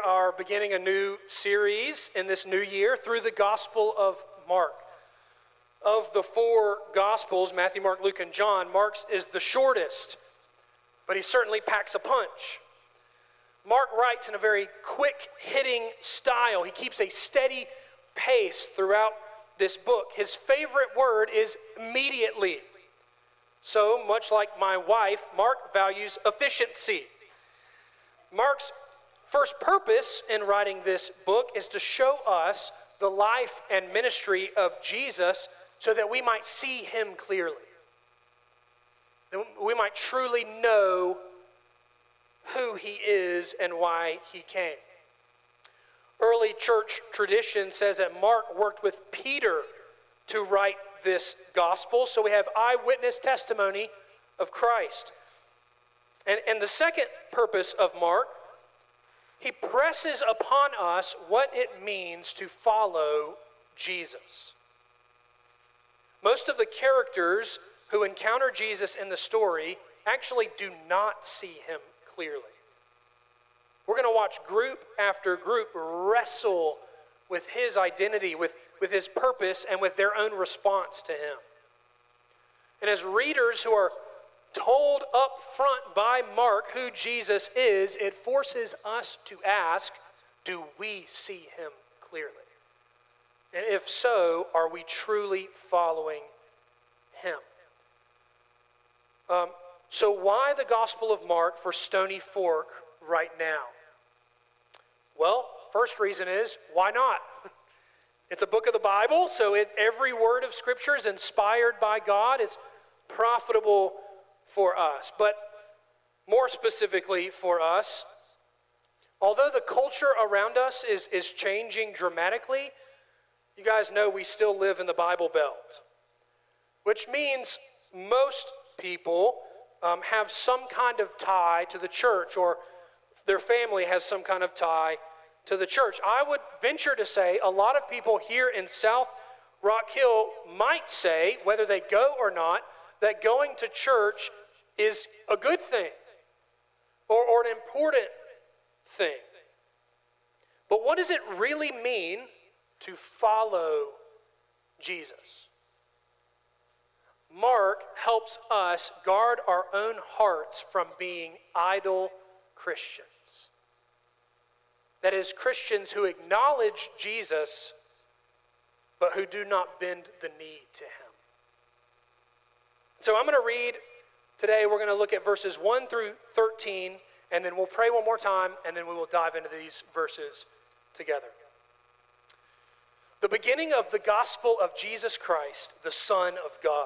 are beginning a new series in this new year through the Gospel of Mark. Of the four Gospels, Matthew, Mark, Luke, and John, Mark's is the shortest, but he certainly packs a punch. Mark writes in a very quick-hitting style. He keeps a steady pace throughout this book. His favorite word is immediately. So, much like my wife, Mark values efficiency. Mark's first purpose in writing this book is to show us the life and ministry of Jesus so that we might see him clearly. That we might truly know who he is and why he came. Early church tradition says that Mark worked with Peter to write this gospel, so we have eyewitness testimony of Christ. And the second purpose of Mark, he presses upon us what it means to follow Jesus. Most of the characters who encounter Jesus in the story actually do not see him clearly. We're going to watch group after group wrestle with his identity, with his purpose, and with their own response to him. And as readers who are told up front by Mark who Jesus is, it forces us to ask, do we see him clearly? And if so, are we truly following him? So why the Gospel of Mark for Stony Fork right now? Well, first reason is, why not? It's a book of the Bible, so every word of Scripture is inspired by God. It's profitable for us. But more specifically for us, although the culture around us is changing dramatically, you guys know we still live in the Bible Belt, which means most people have some kind of tie to the church, or their family has some kind of tie to the church. I would venture to say a lot of people here in South Rock Hill might say, whether they go or not, that going to church is a good thing or an important thing. But what does it really mean to follow Jesus? Mark helps us guard our own hearts from being idle Christians. That is, Christians who acknowledge Jesus, but who do not bend the knee to him. So I'm going to read today, we're going to look at verses 1 through 13, and then we'll pray one more time, and then we will dive into these verses together. The beginning of the gospel of Jesus Christ, the Son of God.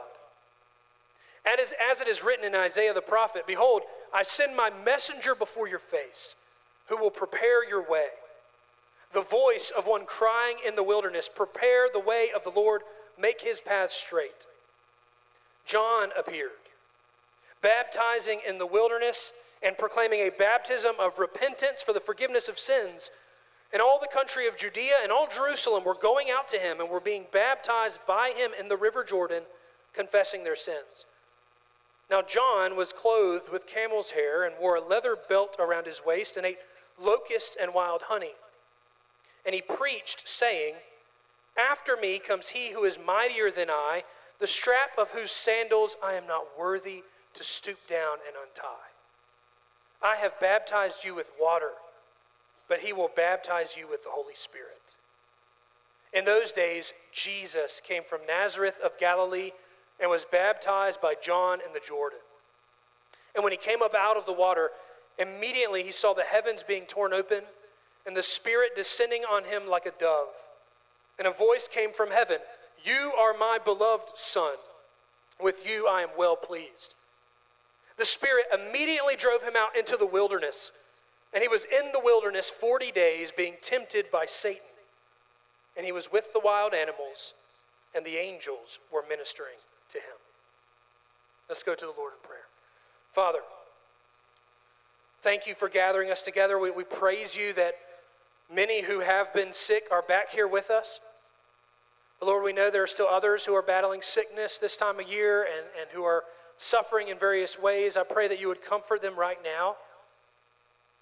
As it is written in Isaiah the prophet, behold, I send my messenger before your face, who will prepare your way. The voice of one crying in the wilderness, prepare the way of the Lord, make his path straight. John appeared, baptizing in the wilderness and proclaiming a baptism of repentance for the forgiveness of sins. And all the country of Judea and all Jerusalem were going out to him and were being baptized by him in the river Jordan, confessing their sins. Now John was clothed with camel's hair and wore a leather belt around his waist and ate locusts and wild honey. And he preached, saying, after me comes he who is mightier than I, the strap of whose sandals I am not worthy to stoop down and untie. I have baptized you with water, but he will baptize you with the Holy Spirit. In those days, Jesus came from Nazareth of Galilee and was baptized by John in the Jordan. And when he came up out of the water, immediately he saw the heavens being torn open and the Spirit descending on him like a dove. And a voice came from heaven, you are my beloved Son. With you I am well pleased. The Spirit immediately drove him out into the wilderness. And he was in the wilderness 40 days being tempted by Satan. And he was with the wild animals, and the angels were ministering to him. Let's go to the Lord in prayer. Father, thank you for gathering us together. We praise you that many who have been sick are back here with us. But Lord, we know there are still others who are battling sickness this time of year and who are suffering in various ways. I pray that you would comfort them right now.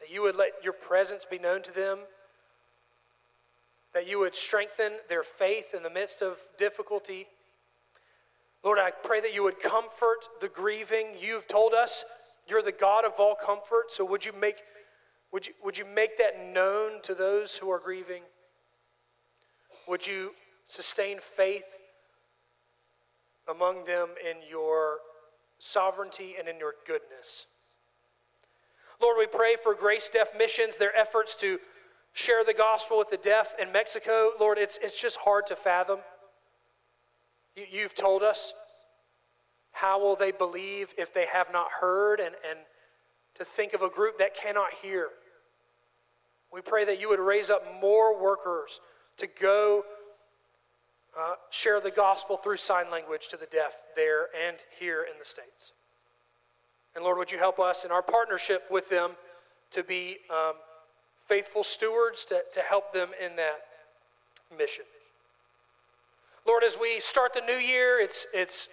that you would let your presence be known to them, that you would strengthen their faith in the midst of difficulty. Lord, I pray that you would comfort the grieving. You've told us you're the God of all comfort, so would you make that known to those who are grieving? Would you sustain faith among them in your sovereignty and in your goodness? Lord, we pray for Grace Deaf Missions, their efforts to share the gospel with the deaf in Mexico. Lord, it's just hard to fathom. You've told us. How will they believe if they have not heard? And to think of a group that cannot hear. We pray that you would raise up more workers to go share the gospel through sign language to the deaf there and here in the States. And Lord, would you help us in our partnership with them to be faithful stewards to help them in that mission. Lord, as we start the new year, it's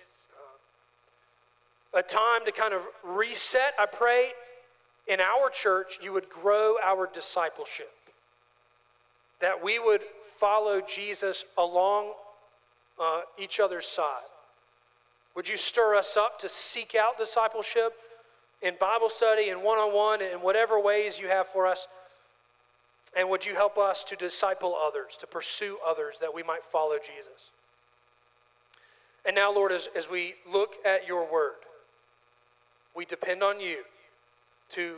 a time to kind of reset. I pray in our church you would grow our discipleship, that we would follow Jesus along each other's side. Would you stir us up to seek out discipleship in Bible study and one-on-one and in whatever ways you have for us? And would you help us to disciple others, to pursue others, that we might follow Jesus? And now, Lord, as we look at your word, we depend on you to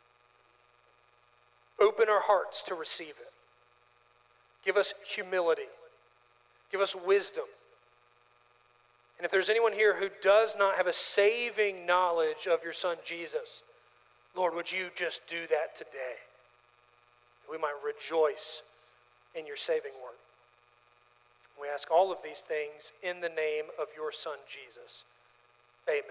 open our hearts to receive it. Give us humility. Give us wisdom. And if there's anyone here who does not have a saving knowledge of your Son Jesus, Lord, would you just do that today? That we might rejoice in your saving work. We ask all of these things in the name of your Son Jesus. Amen.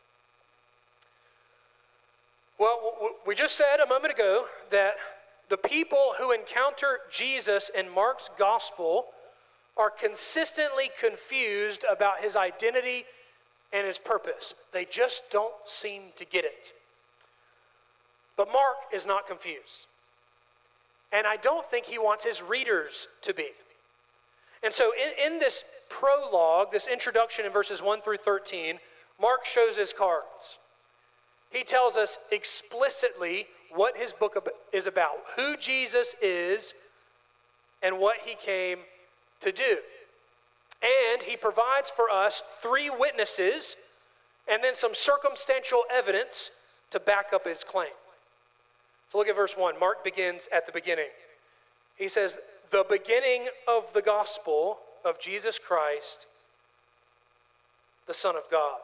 Well, we just said a moment ago that the people who encounter Jesus in Mark's gospel are consistently confused about his identity and his purpose. They just don't seem to get it. But Mark is not confused. And I don't think he wants his readers to be. And so in this prologue, this introduction in verses 1 through 13, Mark shows his cards. He tells us explicitly what his book is about, who Jesus is, and what he came to do. And he provides for us 3 witnesses and then some circumstantial evidence to back up his claim. So look at verse 1. Mark begins at the beginning. He says, the beginning of the gospel of Jesus Christ, the Son of God.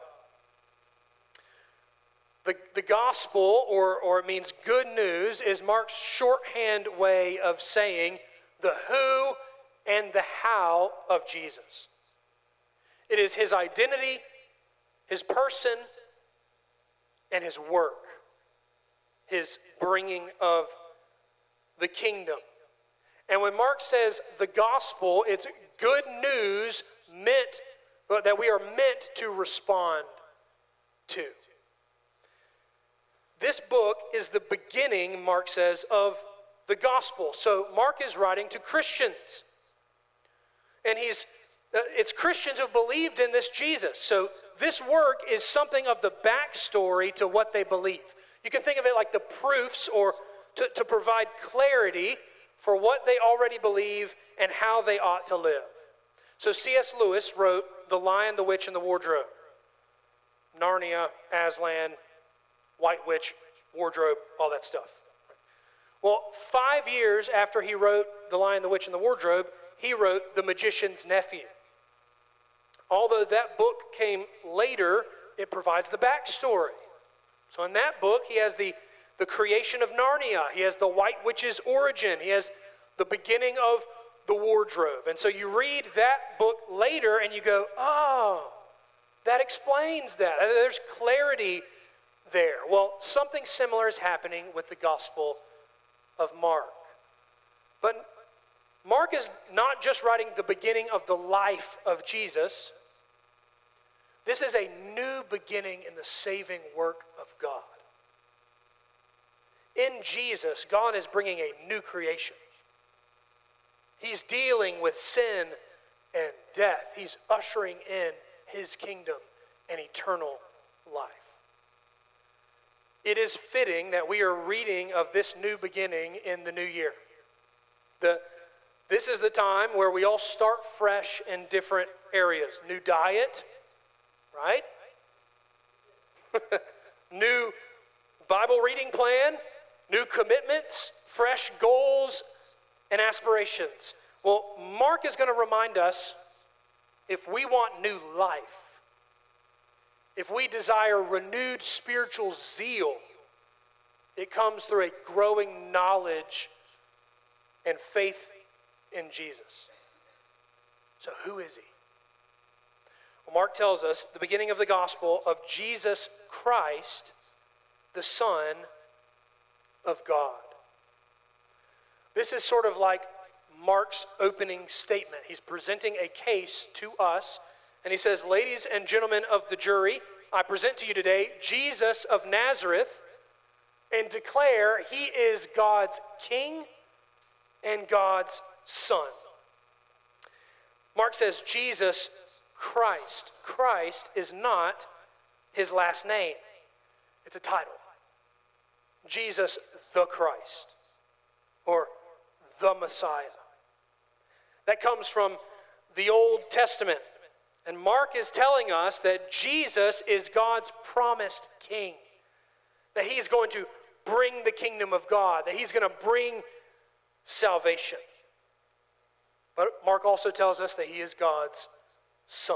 The gospel, or it means good news, is Mark's shorthand way of saying the who and the how of Jesus. It is his identity, his person, and his work, his bringing of the kingdom. And when Mark says the gospel, it's good news that we are meant to respond to. This book is the beginning, Mark says, of the gospel. So Mark is writing to Christians. And it's Christians who believed in this Jesus. So this work is something of the backstory to what they believe. You can think of it like the proofs, or to provide clarity for what they already believe and how they ought to live. So C.S. Lewis wrote The Lion, the Witch, and the Wardrobe. Narnia, Aslan, White Witch, wardrobe, all that stuff. Well, 5 years after he wrote The Lion, the Witch, and the Wardrobe, he wrote The Magician's Nephew. Although that book came later, it provides the backstory. So in that book, he has the creation of Narnia. He has the White Witch's origin. He has the beginning of the wardrobe. And so you read that book later and you go, oh, that explains that. There's clarity there. Well, something similar is happening with the Gospel of Mark. But Mark is not just writing the beginning of the life of Jesus. This is a new beginning in the saving work of God. in Jesus, God is bringing a new creation. He's dealing with sin and death. He's ushering in his kingdom and eternal life. It is fitting that we are reading of this new beginning in the new year. This is the time where we all start fresh in different areas. New diet, right? New Bible reading plan, new commitments, fresh goals and aspirations. Well, Mark is going to remind us, if we want new life, if we desire renewed spiritual zeal, it comes through a growing knowledge and faith in Jesus. So who is he? Well, Mark tells us the beginning of the gospel of Jesus Christ, the Son of God. This is sort of like Mark's opening statement. He's presenting a case to us, and he says, ladies and gentlemen of the jury, I present to you today Jesus of Nazareth, and declare he is God's King and God's Son. Mark says Jesus Christ. Christ is not his last name. It's a title. Jesus the Christ, or the Messiah. That comes from the Old Testament. And Mark is telling us that Jesus is God's promised king. That he's going to bring the kingdom of God. That he's going to bring salvation. But Mark also tells us that he is God's Son.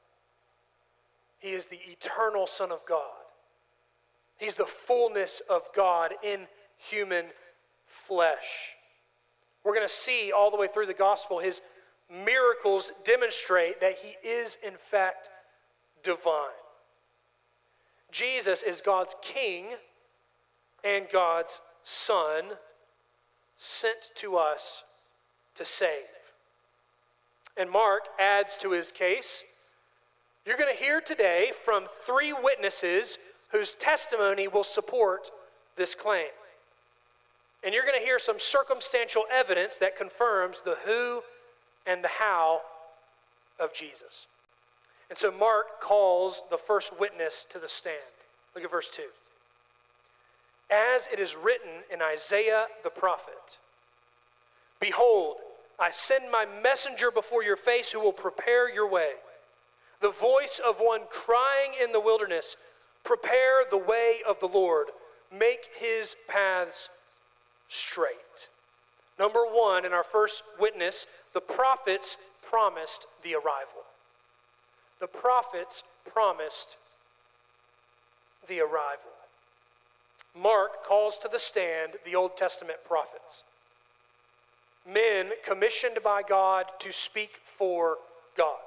He is the eternal Son of God. He's the fullness of God in human flesh. We're going to see all the way through the gospel his miracles demonstrate that he is in fact divine. Jesus is God's King and God's Son, sent to us to save. And Mark adds to his case. You're going to hear today from 3 witnesses whose testimony will support this claim. And you're going to hear some circumstantial evidence that confirms the who and the how of Jesus. And so Mark calls the first witness to the stand. Look at verse 2. As it is written in Isaiah the prophet, behold, I send my messenger before your face who will prepare your way. The voice of one crying in the wilderness, prepare the way of the Lord, make his paths straight. Number 1, in our first witness, the prophets promised the arrival. The prophets promised the arrival. Mark calls to the stand the Old Testament prophets. Men commissioned by God to speak for God.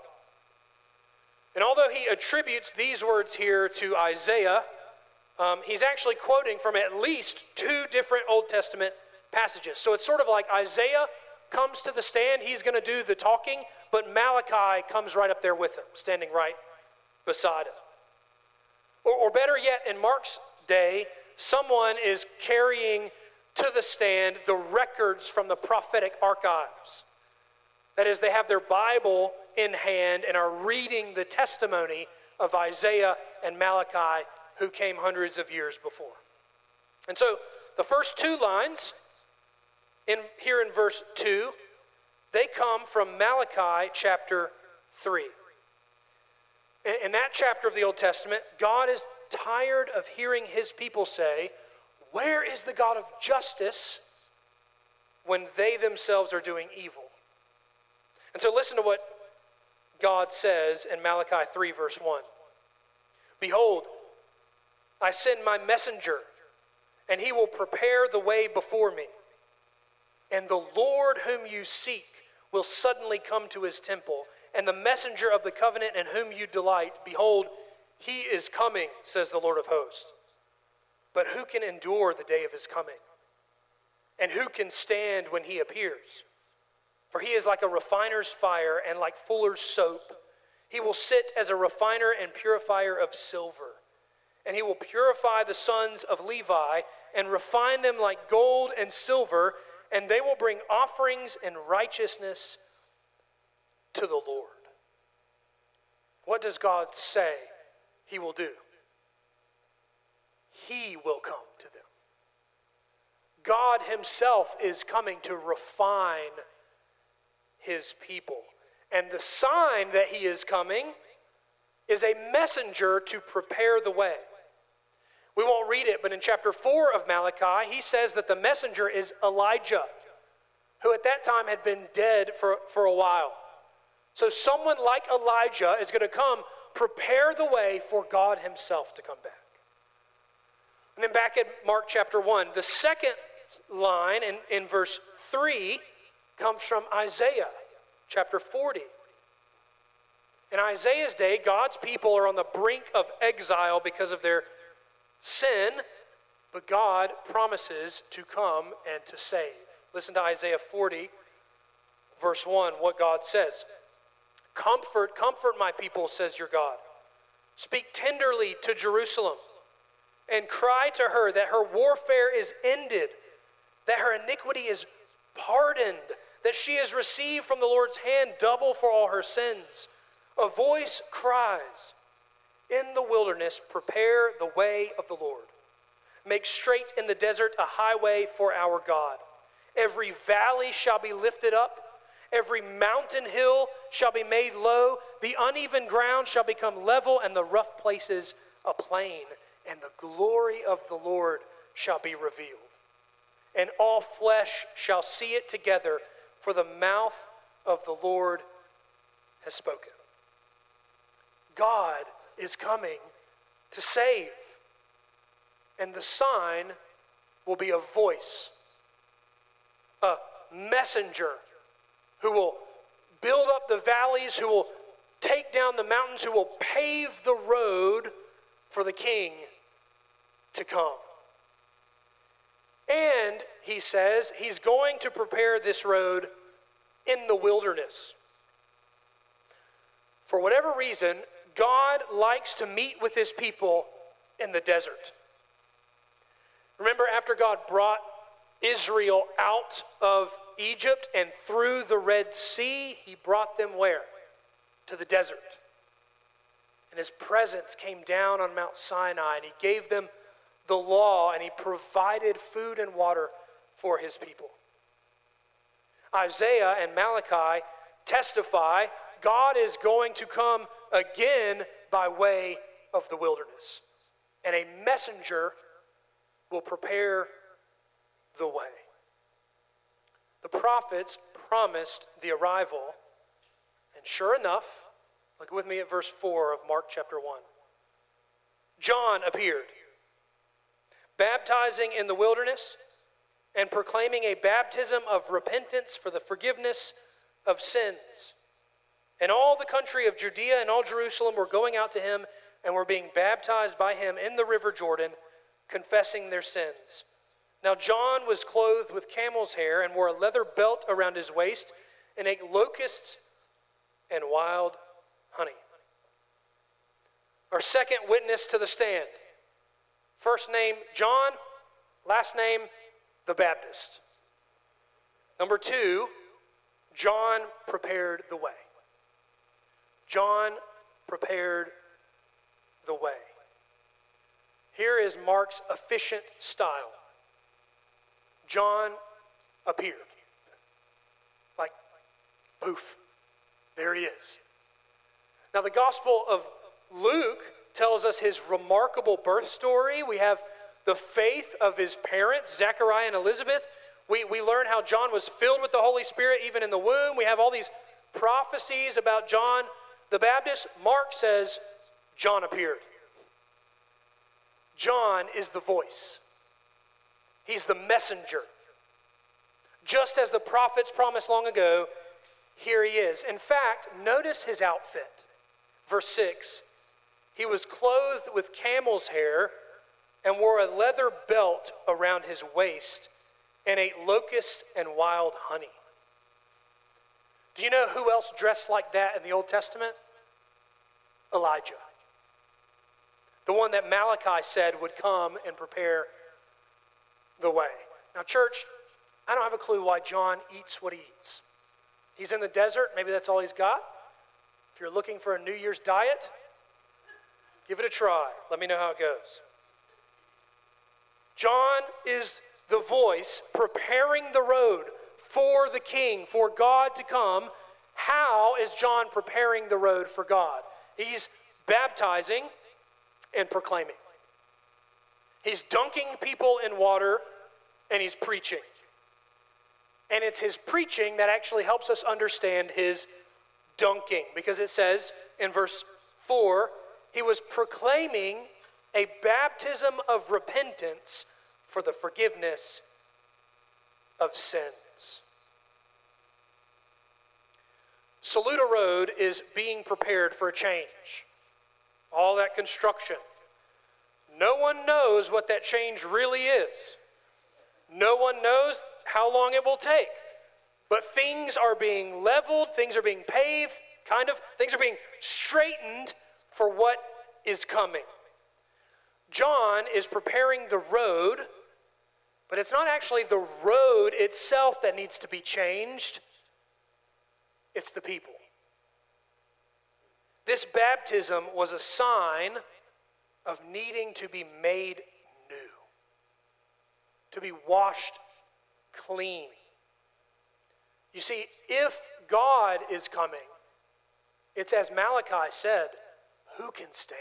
And although he attributes these words here to Isaiah, he's actually quoting from at least 2 different Old Testament passages. So it's sort of like Isaiah comes to the stand, he's going to do the talking, but Malachi comes right up there with him, standing right beside him. Or better yet, in Mark's day, someone is carrying to the stand the records from the prophetic archives. That is, they have their Bible in hand and are reading the testimony of Isaiah and Malachi, who came hundreds of years before. And so the first 2 lines here in verse 2, they come from Malachi chapter 3. In that chapter of the Old Testament, God is tired of hearing his people say, where is the God of justice, when they themselves are doing evil? And so listen to what God says in Malachi 3 verse 1. Behold, I send my messenger, and he will prepare the way before me. And the Lord whom you seek will suddenly come to his temple, and the messenger of the covenant in whom you delight, behold, he is coming, says the Lord of hosts. But who can endure the day of his coming? And who can stand when he appears? For he is like a refiner's fire and like fuller's soap. He will sit as a refiner and purifier of silver. And he will purify the sons of Levi and refine them like gold and silver, and they will bring offerings in righteousness to the Lord. What does God say he will do? He will come to them. God himself is coming to refine his people. And the sign that he is coming is a messenger to prepare the way. We won't read it, but in chapter 4 of Malachi, he says that the messenger is Elijah, who at that time had been dead for a while. So someone like Elijah is going to come prepare the way for God himself to come back. And then back in Mark chapter 1, the second line in verse 3 comes from Isaiah chapter 40. In Isaiah's day, God's people are on the brink of exile because of their sin, but God promises to come and to save. Listen to Isaiah 40, verse 1, what God says. Comfort, comfort my people, says your God. Speak tenderly to Jerusalem and cry to her that her warfare is ended, that her iniquity is pardoned, that she has received from the Lord's hand double for all her sins. A voice cries, in the wilderness, prepare the way of the Lord. Make straight in the desert a highway for our God. Every valley shall be lifted up. Every mountain hill shall be made low. The uneven ground shall become level, and the rough places a plain. And the glory of the Lord shall be revealed. And all flesh shall see it together, for the mouth of the Lord has spoken. God is coming to save. And the sign will be a voice, a messenger who will build up the valleys, who will take down the mountains, who will pave the road for the King to come. And he says he's going to prepare this road in the wilderness. For whatever reason, God likes to meet with his people in the desert. Remember, after God brought Israel out of Egypt and through the Red Sea, he brought them where? To the desert. And his presence came down on Mount Sinai, and he gave them the law, and he provided food and water for his people. Isaiah and Malachi testify God is going to come again by way of the wilderness, and a messenger will prepare the way. The prophets promised the arrival, and sure enough, look with me at verse 4 of Mark chapter 1. John appeared, baptizing in the wilderness and proclaiming a baptism of repentance for the forgiveness of sins. And all the country of Judea and all Jerusalem were going out to him and were being baptized by him in the river Jordan, confessing their sins. Now John was clothed with camel's hair and wore a leather belt around his waist and ate locusts and wild honey. Our second witness to the stand. First name John, last name the Baptist. Number 2, John prepared the way. John prepared the way. Here is Mark's efficient style. John appeared. Like, poof, there he is. Now, the Gospel of Luke tells us his remarkable birth story. We have the faith of his parents, Zechariah and Elizabeth. We learn how John was filled with the Holy Spirit even in the womb. We have all these prophecies about John the Baptist. Mark says John appeared. John is the voice. He's the messenger. Just as the prophets promised long ago, here he is. In fact, notice his outfit. Verse 6, he was clothed with camel's hair and wore a leather belt around his waist and ate locusts and wild honey. Do you know who else dressed like that in the Old Testament? Elijah. the one that Malachi said would come and prepare the way. Now, church, I don't have a clue why John eats what he eats. He's in the desert. Maybe that's all he's got. If you're looking for a New Year's diet, give it a try. Let me know how it goes. John is the voice preparing the road for the King, for God to come. How is John preparing the road for God? He's baptizing and proclaiming. He's dunking people in water and he's preaching. And it's his preaching that actually helps us understand his dunking, because it says in verse 4, he was proclaiming a baptism of repentance for the forgiveness of sins. Saluda Road is being prepared for a change. All that construction. No one knows what that change really is. No one knows how long it will take. But things are being leveled, things are being paved, things are being straightened for what is coming. John is preparing the road, but it's not actually the road itself that needs to be changed. It's the people. This baptism was a sign of needing to be made new, to be washed clean. You see, if God is coming, it's as Malachi said, who can stand?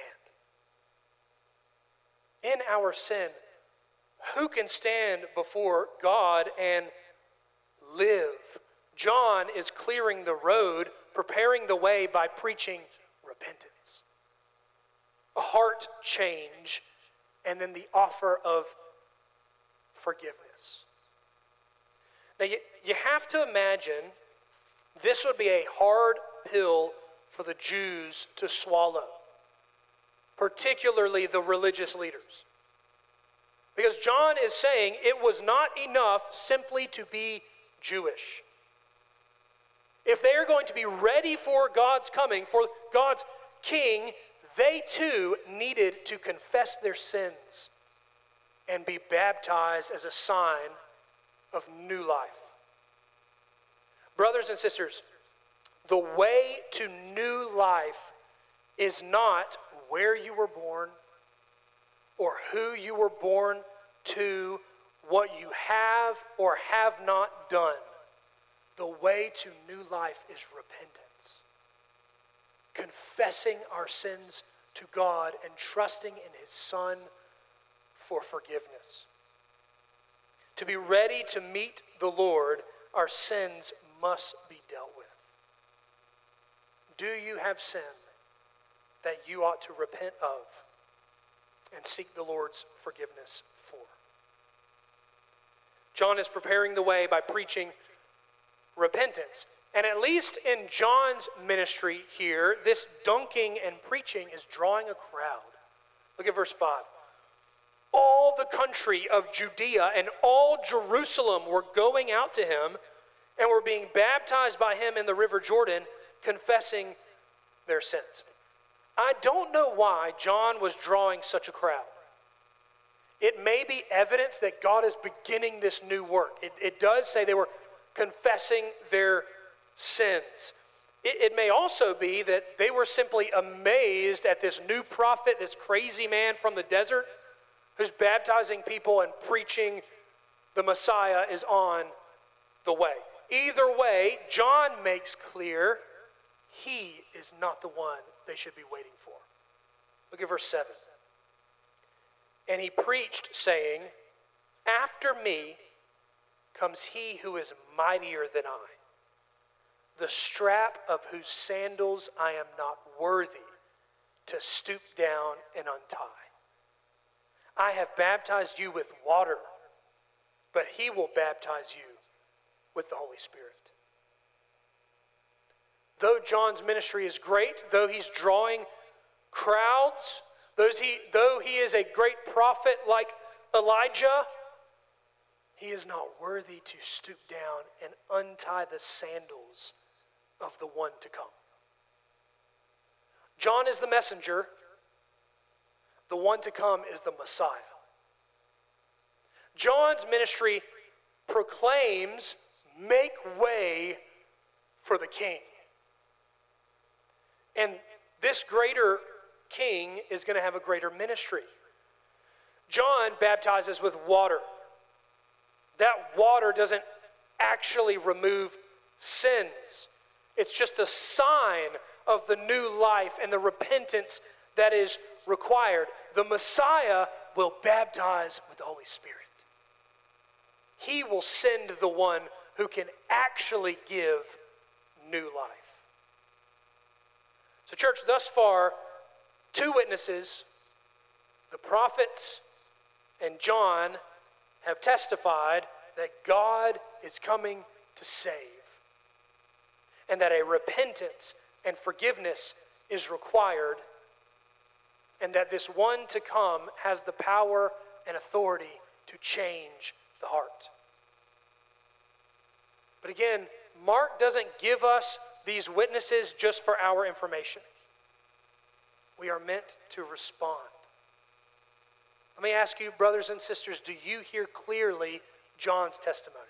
In our sin, who can stand before God and live? John is clearing the road, preparing the way by preaching repentance, a heart change, and then the offer of forgiveness. Now, you have to imagine this would be a hard pill for the Jews to swallow, particularly the religious leaders. Because John is saying it was not enough simply to be Jewish. If they are going to be ready for God's coming, for God's King, they too needed to confess their sins and be baptized as a sign of new life. Brothers and sisters, the way to new life is not where you were born or who you were born to, what you have or have not done. The way to new life is repentance. Confessing our sins to God and trusting in His Son for forgiveness. To be ready to meet the Lord, our sins must be dealt with. Do you have sin that you ought to repent of and seek the Lord's forgiveness for? John is preparing the way by preaching repentance. And at least in John's ministry here, this dunking and preaching is drawing a crowd. Look at verse 5. All the country of Judea and all Jerusalem were going out to him and were being baptized by him in the river Jordan, confessing their sins. I don't know why John was drawing such a crowd. It may be evidence that God is beginning this new work. It does say they were confessing their sins. It may also be that they were simply amazed at this new prophet, this crazy man from the desert, who's baptizing people and preaching the Messiah is on the way. Either way, John makes clear he is not the one they should be waiting for. Look at verse 7. And he preached, saying, after me comes he who is mightier than I, the strap of whose sandals I am not worthy to stoop down and untie. I have baptized you with water, but he will baptize you with the Holy Spirit. Though John's ministry is great, though he's drawing crowds, though he is a great prophet like Elijah, he is not worthy to stoop down and untie the sandals of the one to come. John is the messenger, the one to come is the Messiah. John's ministry proclaims, make way for the King. And this greater King is going to have a greater ministry. John baptizes with water. That water doesn't actually remove sins. It's just a sign of the new life and the repentance that is required. The Messiah will baptize with the Holy Spirit. He will send the one who can actually give new life. So, church, thus far, two witnesses, the prophets and John, have testified that God is coming to save, and that a repentance and forgiveness is required, and that this one to come has the power and authority to change the heart. But again, Mark doesn't give us these witnesses just for our information. We are meant to respond. Let me ask you, brothers and sisters, do you hear clearly John's testimony?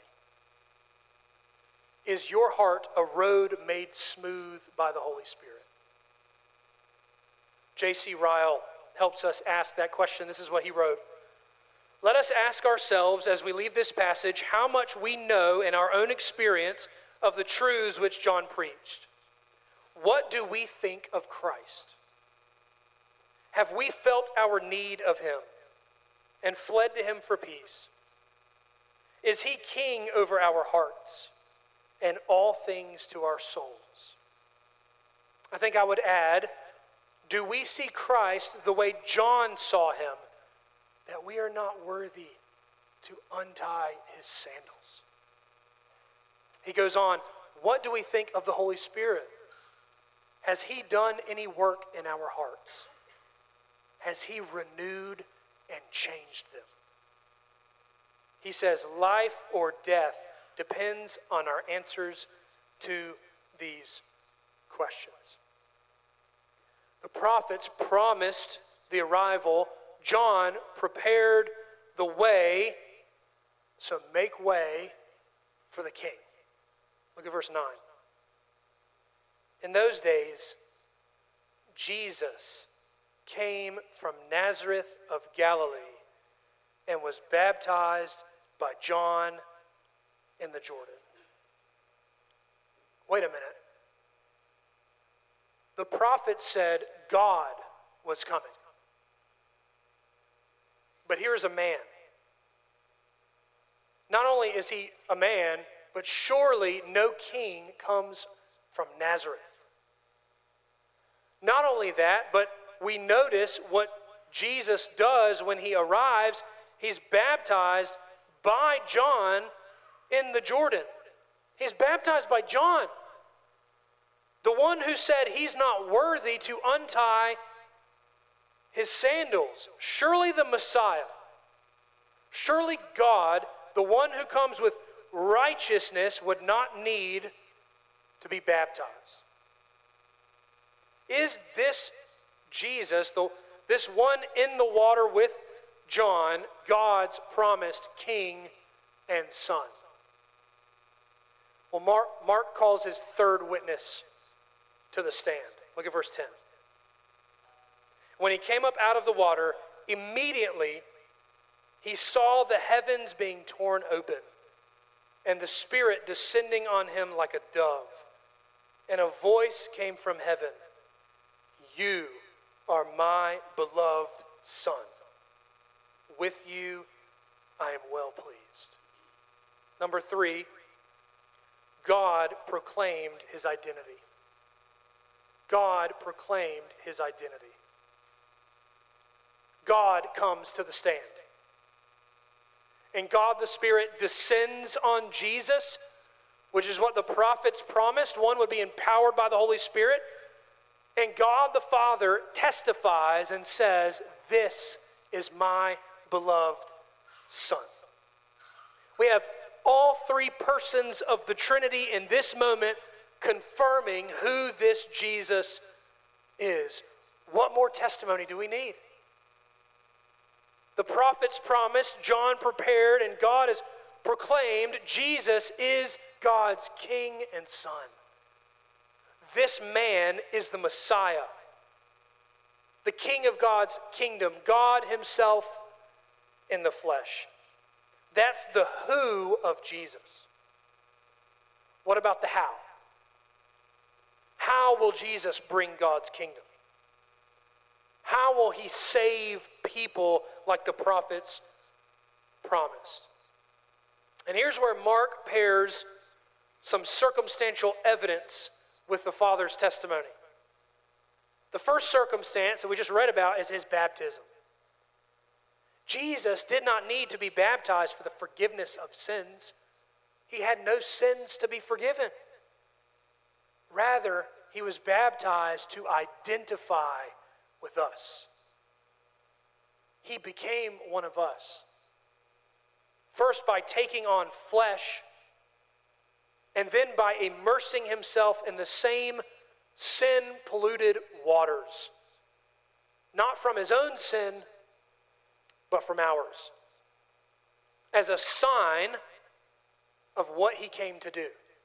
Is your heart a road made smooth by the Holy Spirit? J.C. Ryle helps us ask that question. This is what he wrote. Let us ask ourselves as we leave this passage how much we know in our own experience of the truths which John preached. What do we think of Christ? Have we felt our need of him and fled to him for peace? Is he king over our hearts and all things to our souls? I think I would add, do we see Christ the way John saw him, that we are not worthy to untie his sandals? He goes on, what do we think of the Holy Spirit? Has he done any work in our hearts? Has he renewed and changed them? He says life or death depends on our answers to these questions. The prophets promised the arrival. John prepared the way, so make way for the King. Look at verse 9. In those days, Jesus came from Nazareth of Galilee and was baptized by John in the Jordan. Wait a minute. The prophet said God was coming. But here's a man. Not only is he a man, but surely no king comes from Nazareth. Not only that, but we notice what Jesus does when he arrives. He's baptized by John in the Jordan. He's baptized by John, the one who said he's not worthy to untie his sandals. Surely the Messiah, surely God, the one who comes with righteousness, would not need to be baptized. Is this Jesus, this one in the water with John, God's promised king and son? Well, Mark calls his third witness to the stand. Look at verse 10. When he came up out of the water, immediately he saw the heavens being torn open and the Spirit descending on him like a dove. And a voice came from heaven, "You are my beloved Son. With you I am well pleased." Number 3, God proclaimed his identity. God proclaimed his identity. God comes to the stand. And God the Spirit descends on Jesus, which is what the prophets promised. One would be empowered by the Holy Spirit. And God the Father testifies and says, "This is my beloved Son." We have all three persons of the Trinity in this moment confirming who this Jesus is. What more testimony do we need? The prophets promised, John prepared, and God has proclaimed Jesus is God's King and Son. This man is the Messiah, the King of God's kingdom, God himself in the flesh. That's the who of Jesus. What about the how? How will Jesus bring God's kingdom? How will he save people like the prophets promised? And here's where Mark pairs some circumstantial evidence with the Father's testimony. The first circumstance that we just read about is his baptism. Jesus did not need to be baptized for the forgiveness of sins. He had no sins to be forgiven. Rather, he was baptized to identify with us. He became one of us. First by taking on flesh, and then by immersing himself in the same sin-polluted waters. Not from his own sin, but from ours. As a sign of what he came to do.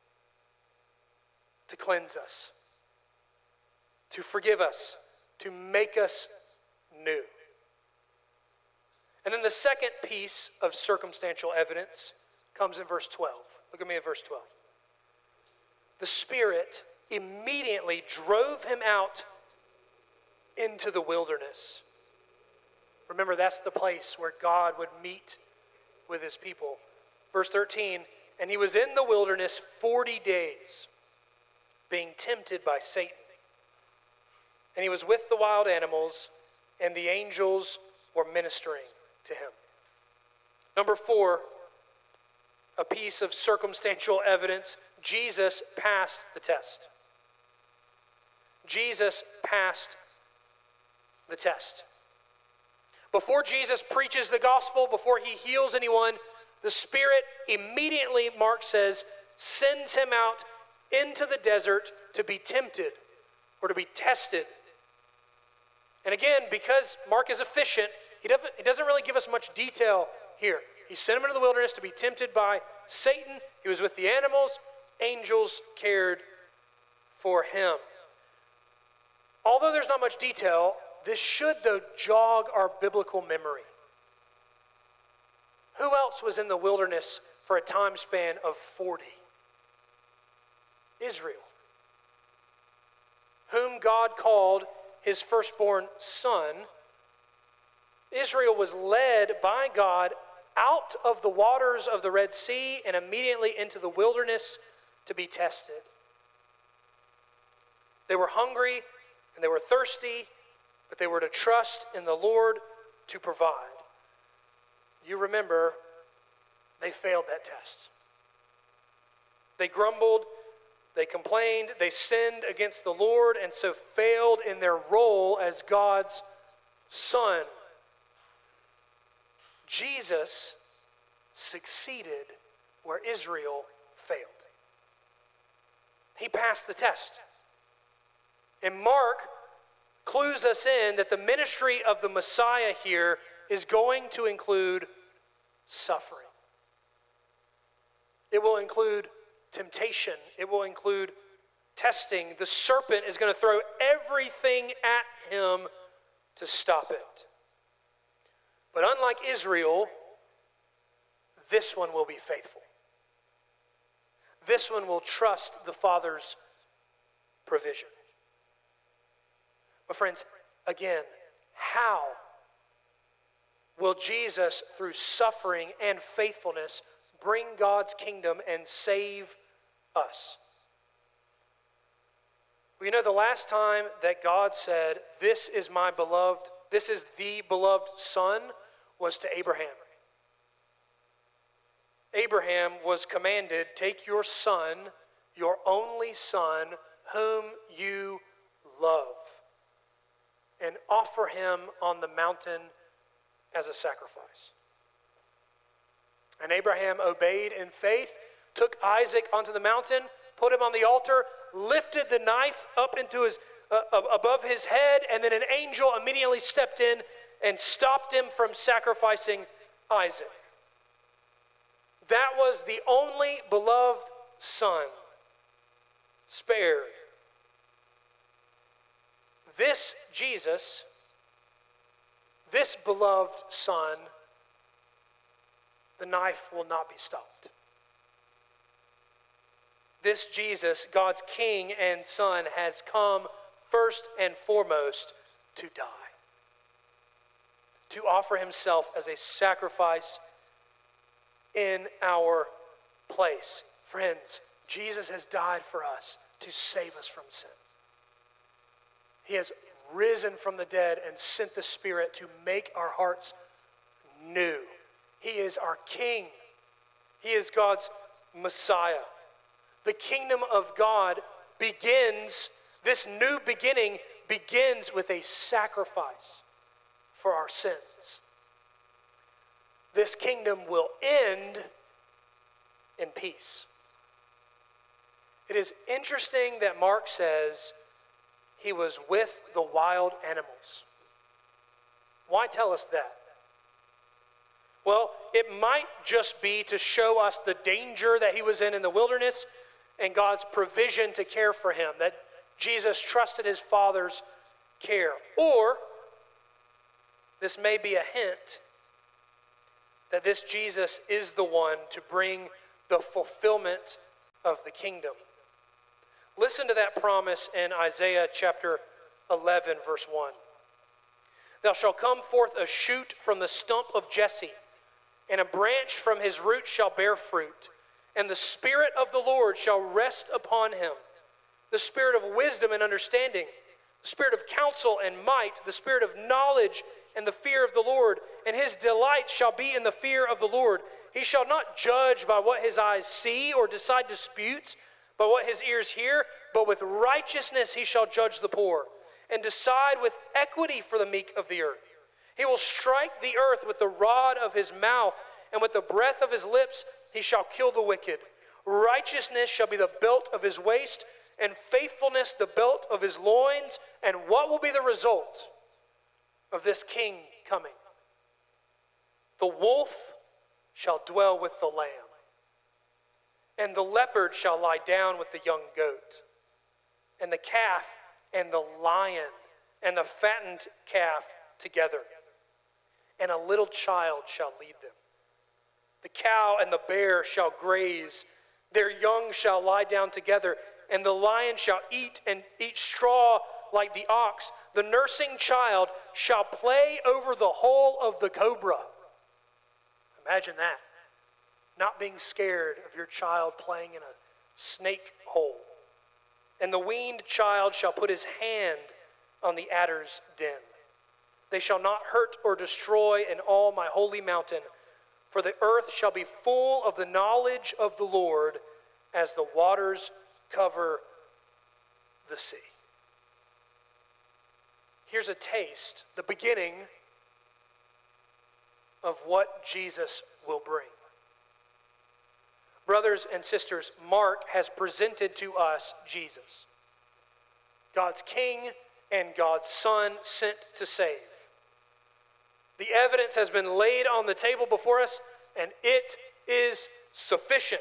To cleanse us. To forgive us. To make us new. And then the second piece of circumstantial evidence comes in verse 12. Look at me at verse 12. The Spirit immediately drove him out into the wilderness. Remember, that's the place where God would meet with his people. Verse 13, and he was in the wilderness 40 days, being tempted by Satan. And he was with the wild animals, and the angels were ministering to him. Number 4, a piece of circumstantial evidence. Jesus passed the test. Jesus passed the test. Before Jesus preaches the gospel, before he heals anyone, the Spirit immediately, Mark says, sends him out into the desert to be tempted or to be tested. And again, because Mark is efficient, he doesn't really give us much detail here. He sent him into the wilderness to be tempted by Satan. He was with the animals. Angels cared for him. Although there's not much detail, this should, though, jog our biblical memory. Who else was in the wilderness for a time span of 40? Israel, whom God called his firstborn son. Israel was led by God out of the waters of the Red Sea and immediately into the wilderness to be tested. They were hungry and they were thirsty, but they were to trust in the Lord to provide. You remember, they failed that test. They grumbled, they complained, they sinned against the Lord, and so failed in their role as God's son. Jesus succeeded where Israel failed. He passed the test. And Mark clues us in that the ministry of the Messiah here is going to include suffering. It will include temptation. It will include testing. The serpent is going to throw everything at him to stop it. But unlike Israel, this one will be faithful. This one will trust the Father's provision. But friends, again, how will Jesus, through suffering and faithfulness, bring God's kingdom and save us? Well, you know, the last time that God said, "This is my beloved, this is the beloved Son," was to Abraham. Abraham was commanded, "Take your son, your only son, whom you love, and offer him on the mountain as a sacrifice." And Abraham obeyed in faith, took Isaac onto the mountain, put him on the altar, lifted the knife up into above his head, and then an angel immediately stepped in and stopped him from sacrificing Isaac. That was the only beloved son spared. This Jesus, this beloved son, the knife will not be stopped. This Jesus, God's King and Son, has come first and foremost to die, to offer himself as a sacrifice in our place. Friends, Jesus has died for us to save us from sin. He has risen from the dead and sent the Spirit to make our hearts new. He is our King. He is God's Messiah. The kingdom of God begins, this new beginning begins with a sacrifice for our sins. This kingdom will end in peace. It is interesting that Mark says he was with the wild animals. Why tell us that? Well, it might just be to show us the danger that he was in the wilderness and God's provision to care for him, that Jesus trusted his Father's care. Or this may be a hint that this Jesus is the one to bring the fulfillment of the kingdom. Listen to that promise in Isaiah chapter 11, verse 1. Thou shalt come forth a shoot from the stump of Jesse, and a branch from his root shall bear fruit. And the Spirit of the Lord shall rest upon him, the Spirit of wisdom and understanding, the Spirit of counsel and might, the Spirit of knowledge and the fear of the Lord. And his delight shall be in the fear of the Lord. He shall not judge by what his eyes see, or decide disputes by what his ears hear, but with righteousness he shall judge the poor, and decide with equity for the meek of the earth. He will strike the earth with the rod of his mouth, and with the breath of his lips he shall kill the wicked. Righteousness shall be the belt of his waist, and faithfulness the belt of his loins. And what will be the result of this king coming? The wolf shall dwell with the lamb, and the leopard shall lie down with the young goat, and the calf and the lion and the fattened calf together, and a little child shall lead them. The cow and the bear shall graze, their young shall lie down together, and the lion shall eat straw like the ox. The nursing child shall play over the hole of the cobra. Imagine that. Not being scared of your child playing in a snake hole. And the weaned child shall put his hand on the adder's den. They shall not hurt or destroy in all my holy mountain, for the earth shall be full of the knowledge of the Lord as the waters cover the sea. Here's a taste, the beginning of what Jesus will bring. Brothers and sisters, Mark has presented to us Jesus, God's King and God's Son sent to save. The evidence has been laid on the table before us, and it is sufficient.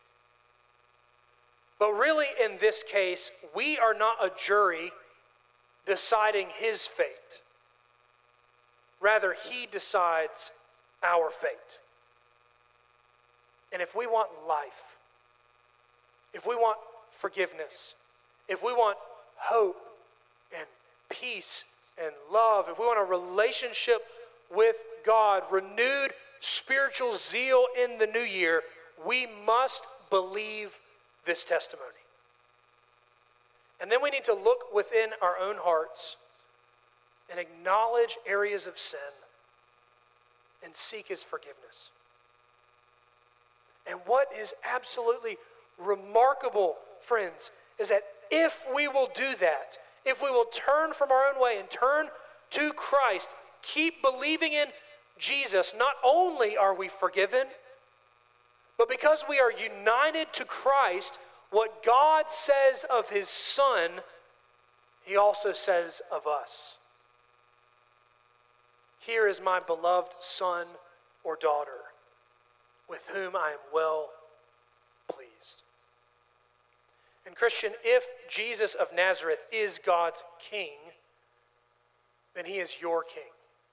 But really, in this case, we are not a jury deciding his fate. Rather, he decides our fate. And if we want life, if we want forgiveness, if we want hope and peace and love, if we want a relationship with God, renewed spiritual zeal in the new year, we must believe this testimony. And then we need to look within our own hearts and acknowledge areas of sin and seek his forgiveness. And what is absolutely remarkable, friends, is that if we will do that, if we will turn from our own way and turn to Christ, keep believing in Jesus, not only are we forgiven, but because we are united to Christ, what God says of his Son, he also says of us. Here is my beloved son or daughter, with whom I am well pleased. And Christian, if Jesus of Nazareth is God's king, then he is your king.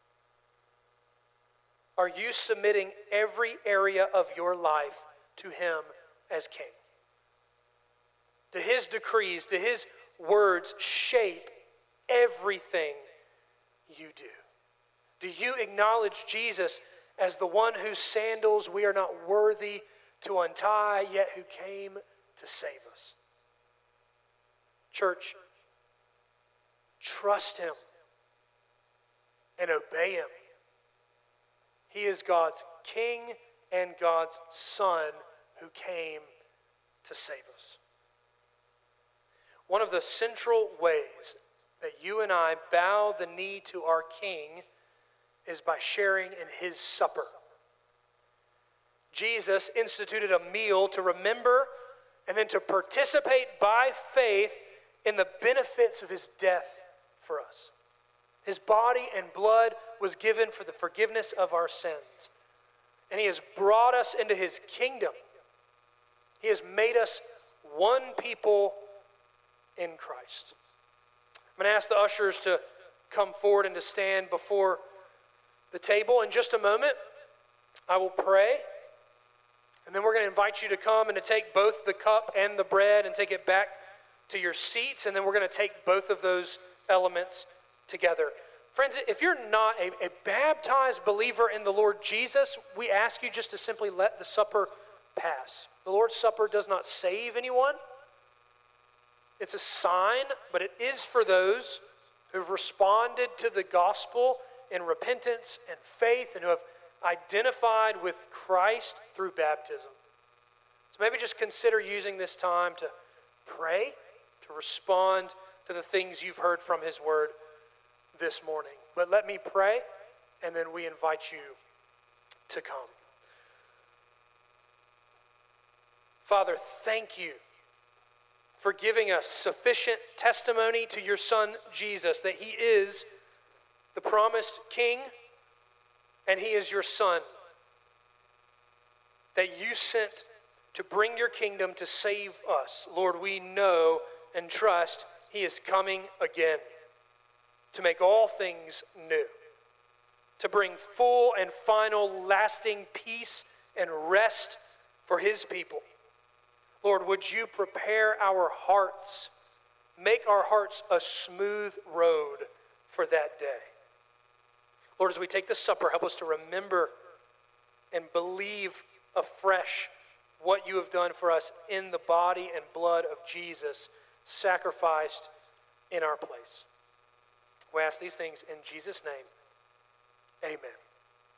Are you submitting every area of your life to him as king? Do his decrees, do his words shape everything you do? Do you acknowledge Jesus as the one whose sandals we are not worthy to untie, yet who came to save us? Church, trust him and obey him. He is God's King and God's Son who came to save us. One of the central ways that you and I bow the knee to our King is by sharing in his supper. Jesus instituted a meal to remember and then to participate by faith in the benefits of his death for us. His body and blood was given for the forgiveness of our sins. And he has brought us into his kingdom. He has made us one people in Christ. I'm going to ask the ushers to come forward and to stand before the table in just a moment. I will pray. And then we're going to invite you to come and to take both the cup and the bread and take it back to your seats. And then we're going to take both of those elements together. Friends, if you're not a baptized believer in the Lord Jesus, we ask you just to simply let the supper pass. The Lord's Supper does not save anyone. It's a sign, but it is for those who've responded to the gospel in repentance and faith and who have identified with Christ through baptism. So maybe just consider using this time to pray, to respond to the things you've heard from his word this morning. But let me pray, and then we invite you to come. Father, thank you for giving us sufficient testimony to your Son, Jesus, that he is the promised King, and he is your Son, that you sent to bring your kingdom to save us. Lord, we know and trust he is coming again to make all things new, to bring full and final lasting peace and rest for his people. Lord, would you prepare our hearts, make our hearts a smooth road for that day. Lord, as we take the supper, help us to remember and believe afresh what you have done for us in the body and blood of Jesus, sacrificed in our place. We ask these things in Jesus' name. Amen.